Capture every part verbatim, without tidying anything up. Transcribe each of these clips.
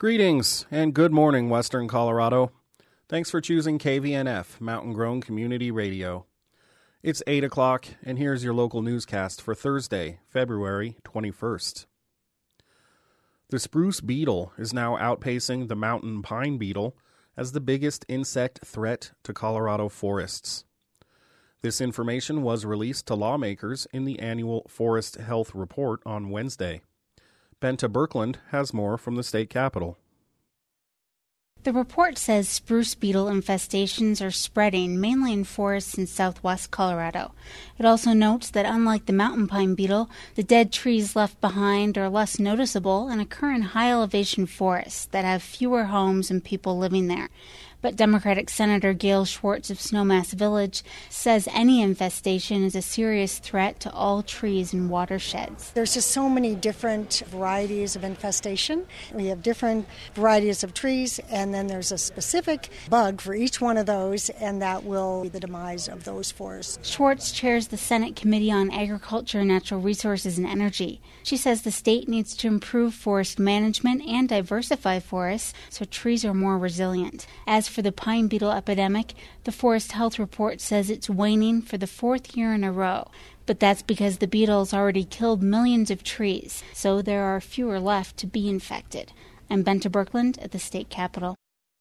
Greetings and good morning, Western Colorado. Thanks for choosing K V N F, Mountain Grown Community Radio. It's eight o'clock, and here's your local newscast for Thursday, February twenty-first. The spruce beetle is now outpacing the mountain pine beetle as the biggest insect threat to Colorado forests. This information was released to lawmakers in the annual Forest Health Report on Wednesday. Benta Birkeland has more from the state capitol. The report says spruce beetle infestations are spreading, mainly in forests in southwest Colorado. It also notes that unlike the mountain pine beetle, the dead trees left behind are less noticeable and occur in high-elevation forests that have fewer homes and people living there. But Democratic Senator Gail Schwartz of Snowmass Village says any infestation is a serious threat to all trees and watersheds. There's just so many different varieties of infestation. We have different varieties of trees, and then there's a specific bug for each one of those, and that will be the demise of those forests. Schwartz chairs the Senate Committee on Agriculture, Natural Resources, and Energy. She says the state needs to improve forest management and diversify forests so trees are more resilient. As for the pine beetle epidemic, the Forest Health Report says it's waning for the fourth year in a row. But that's because the beetle's already killed millions of trees, so there are fewer left to be infected. I'm Benta Birkeland at the state capitol.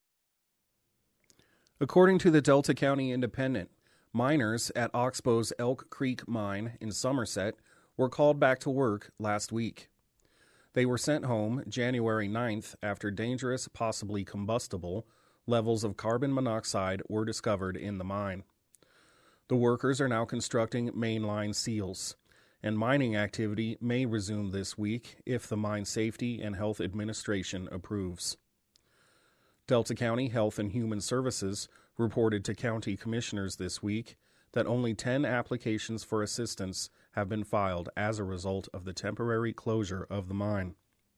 According to the Delta County Independent, miners at Oxbow's Elk Creek mine in Somerset were called back to work last week. They were sent home January ninth after dangerous, possibly combustible, levels of carbon monoxide were discovered in the mine. The workers are now constructing mainline seals, and mining activity may resume this week if the Mine Safety and Health Administration approves. Delta County Health and Human Services reported to county commissioners this week that only ten applications for assistance have been filed as a result of the temporary closure of the mine.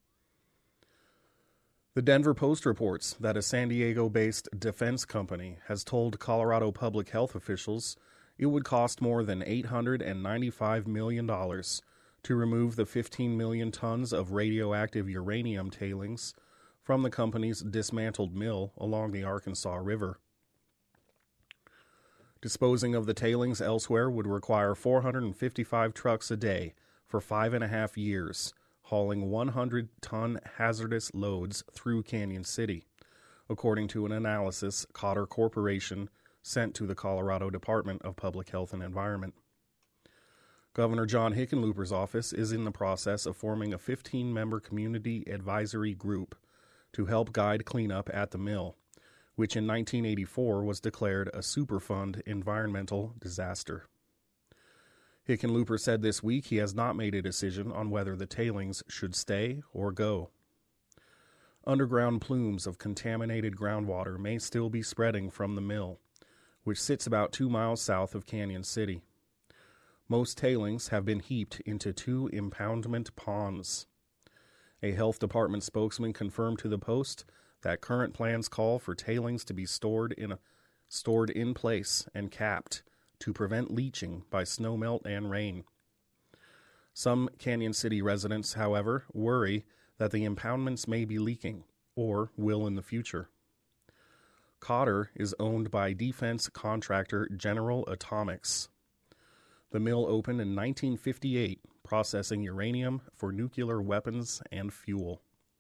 The Denver Post reports that a San Diego-based defense company has told Colorado public health officials it would cost more than eight hundred ninety-five million dollars to remove the fifteen million tons of radioactive uranium tailings from the company's dismantled mill along the Arkansas River. Disposing of the tailings elsewhere would require four hundred fifty-five trucks a day for five and a half years, hauling one hundred ton hazardous loads through Canyon City, according to an analysis Cotter Corporation sent to the Colorado Department of Public Health and Environment. Governor John Hickenlooper's office is in the process of forming a fifteen-member community advisory group to help guide cleanup at the mill, which in nineteen eighty-four was declared a Superfund environmental disaster. Hickenlooper said this week he has not made a decision on whether the tailings should stay or go. Underground plumes of contaminated groundwater may still be spreading from the mill, which sits about two miles south of Canyon City. Most tailings have been heaped into two impoundment ponds. A health department spokesman confirmed to the Post that current plans call for tailings to be stored in a, stored in place and capped to prevent leaching by snowmelt and rain. Some Canyon City residents, however, worry that the impoundments may be leaking, or will in the future. Cotter is owned by defense contractor General Atomics. The mill opened in nineteen fifty-eight, processing uranium for nuclear weapons and fuel.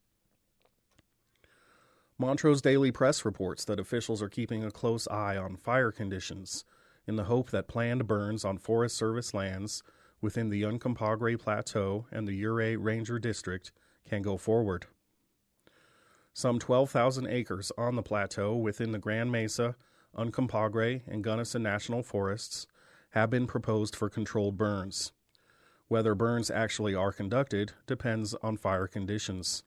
Montrose Daily Press reports that officials are keeping a close eye on fire conditions in the hope that planned burns on Forest Service lands within the Uncompahgre Plateau and the Ouray Ranger District can go forward. Some twelve thousand acres on the plateau within the Grand Mesa, Uncompahgre, and Gunnison National Forests have been proposed for controlled burns. Whether burns actually are conducted depends on fire conditions.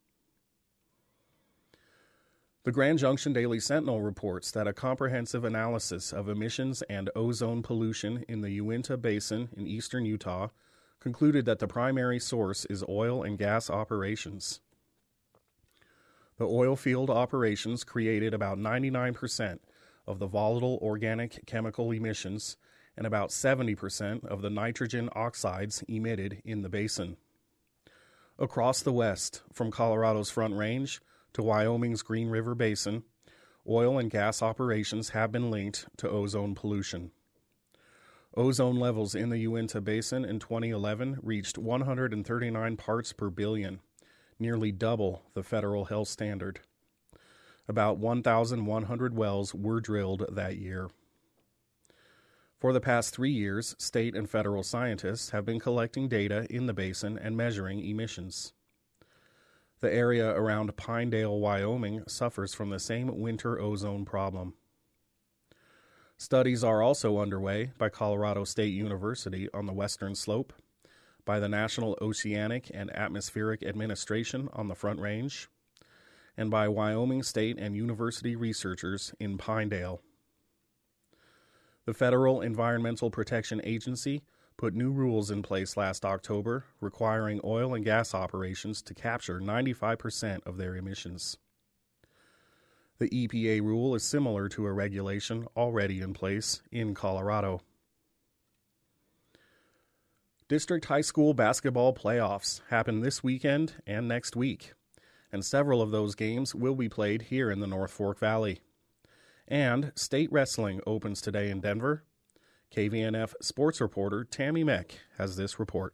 The Grand Junction Daily Sentinel reports that a comprehensive analysis of emissions and ozone pollution in the Uinta Basin in eastern Utah concluded that the primary source is oil and gas operations. The oil field operations created about ninety-nine percent of the volatile organic chemical emissions and about seventy percent of the nitrogen oxides emitted in the basin. Across the west, from Colorado's Front Range to Wyoming's Green River Basin, oil and gas operations have been linked to ozone pollution. Ozone levels in the Uinta Basin in twenty eleven reached one hundred thirty-nine parts per billion, nearly double the federal health standard. About one thousand one hundred wells were drilled that year. For the past three years, state and federal scientists have been collecting data in the basin and measuring emissions. The area around Pinedale, Wyoming, suffers from the same winter ozone problem. Studies are also underway by Colorado State University on the western slope, by the National Oceanic and Atmospheric Administration on the Front Range, and by Wyoming State and University researchers in Pinedale. The Federal Environmental Protection Agency put new rules in place last October requiring oil and gas operations to capture ninety-five percent of their emissions. The E P A rule is similar to a regulation already in place in Colorado. District high school basketball playoffs happen this weekend and next week, and several of those games will be played here in the North Fork Valley. And state wrestling opens today in Denver. K V N F sports reporter Tammy Meck has this report.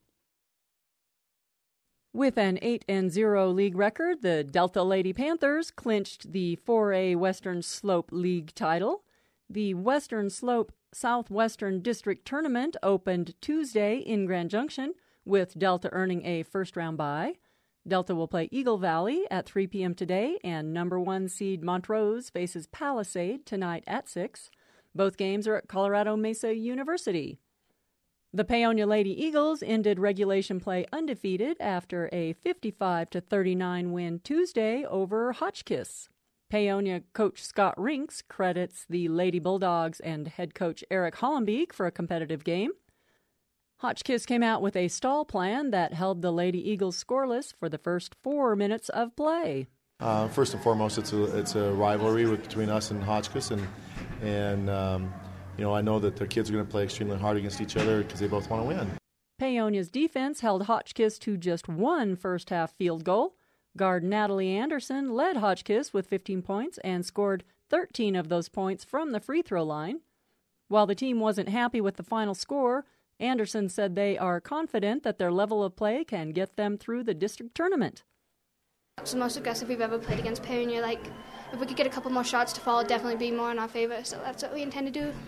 With an eight and zero league record, the Delta Lady Panthers clinched the four A Western Slope League title. The Western Slope Southwestern District Tournament opened Tuesday in Grand Junction, with Delta earning a first-round bye. Delta will play Eagle Valley at three p.m. today, and number one seed Montrose faces Palisade tonight at six. Both games are at Colorado Mesa University. The Paonia Lady Eagles ended regulation play undefeated after a fifty-five to thirty-nine win Tuesday over Hotchkiss. Paonia coach Scott Rinks credits the Lady Bulldogs and head coach Eric Hollenbeek for a competitive game. Hotchkiss came out with a stall plan that held the Lady Eagles scoreless for the first four minutes of play. Uh, first and foremost, it's a it's a rivalry with, between us and Hotchkiss, and and um, you know I know that the kids are going to play extremely hard against each other because they both want to win. Paonia's defense held Hotchkiss to just one first-half field goal. Guard Natalie Anderson led Hotchkiss with fifteen points and scored thirteen of those points from the free throw line. While the team wasn't happy with the final score, Anderson said they are confident that their level of play can get them through the district tournament. It's the most aggressive we've ever played against Paonia. Like, if we could get a couple more shots to fall, it'd definitely be more in our favor. So that's what we intend to do.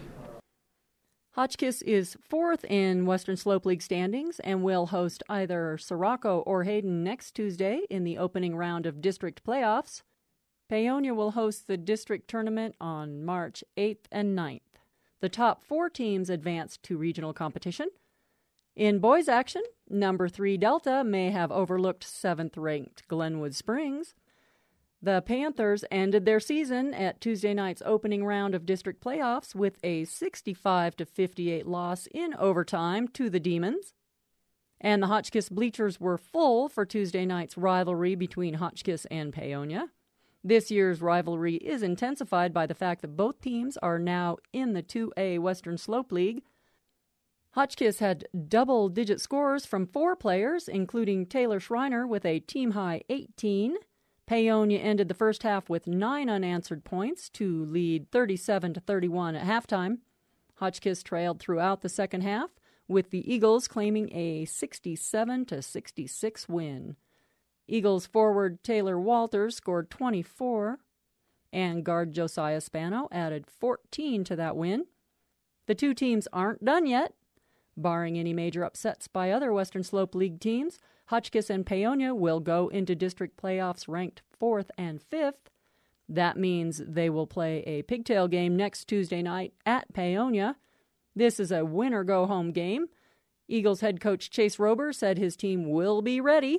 Hotchkiss is fourth in Western Slope League standings and will host either Sirocco or Hayden next Tuesday in the opening round of district playoffs. Paonia will host the district tournament on March eighth and ninth. The top four teams advanced to regional competition. In boys action, number three Delta may have overlooked seventh-ranked Glenwood Springs. The Panthers ended their season at Tuesday night's opening round of district playoffs with a sixty-five to fifty-eight loss in overtime to the Demons. And the Hotchkiss bleachers were full for Tuesday night's rivalry between Hotchkiss and Paonia. This year's rivalry is intensified by the fact that both teams are now in the two A Western Slope League. Hotchkiss had double-digit scores from four players, including Taylor Schreiner with a team-high eighteen. Paonia ended the first half with nine unanswered points to lead thirty-seven to thirty-one at halftime. Hotchkiss trailed throughout the second half, with the Eagles claiming a sixty-seven to sixty-six win. Eagles forward Taylor Walters scored twenty-four, and guard Josiah Spano added fourteen to that win. The two teams aren't done yet. Barring any major upsets by other Western Slope League teams, Hotchkiss and Paonia will go into district playoffs ranked fourth and fifth. That means they will play a pigtail game next Tuesday night at Paonia. This is a win-or-go-home game. Eagles head coach Chase Rober said his team will be ready.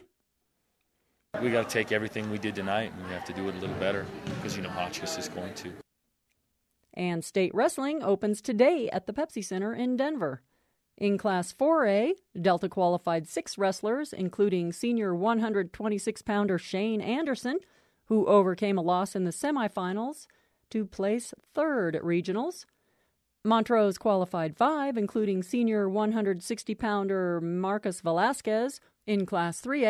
We got to take everything we did tonight, and we have to do it a little better because, you know, Hotchkiss is going to. And state wrestling opens today at the Pepsi Center in Denver. In Class four A, Delta qualified six wrestlers, including senior one hundred twenty-six pounder Shane Anderson, who overcame a loss in the semifinals to place third at regionals. Montrose qualified five, including senior one hundred sixty pounder Marcus Velasquez. In Class three A,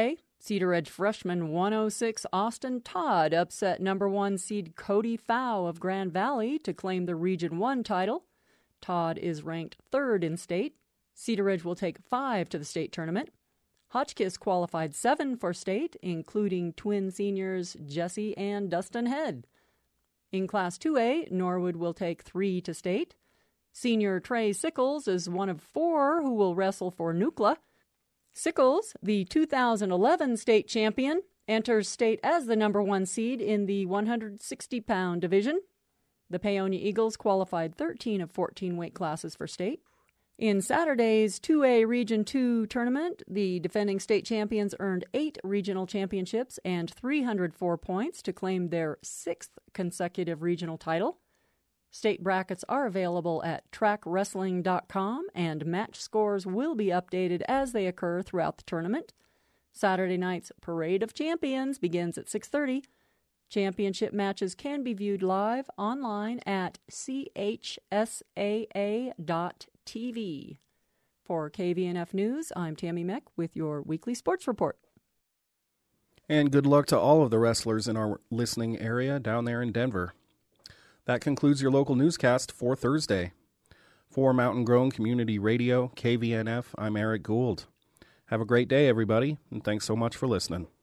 Cedar Ridge freshman one oh six Austin Todd upset number one seed Cody Fow of Grand Valley to claim the Region one title. Todd is ranked third in state. Cedar Ridge will take five to the state tournament. Hotchkiss qualified seven for state, including twin seniors Jesse and Dustin Head. In Class two A, Norwood will take three to state. Senior Trey Sickles is one of four who will wrestle for N U C L A. Sickles, the two thousand eleven state champion, enters state as the number one seed in the one hundred sixty pound division. The Paonia Eagles qualified thirteen of fourteen weight classes for state. In Saturday's two A Region two tournament, the defending state champions earned eight regional championships and three hundred four points to claim their sixth consecutive regional title. State brackets are available at track wrestling dot com, and match scores will be updated as they occur throughout the tournament. Saturday night's Parade of Champions begins at six thirty. Championship matches can be viewed live online at c h s a a dot t v. For K V N F News, I'm Tammy Meck with your weekly sports report. And good luck to all of the wrestlers in our listening area down there in Denver. That concludes your local newscast for Thursday. For Mountain Grown Community Radio, K V N F, I'm Eric Gould. Have a great day, everybody, and thanks so much for listening.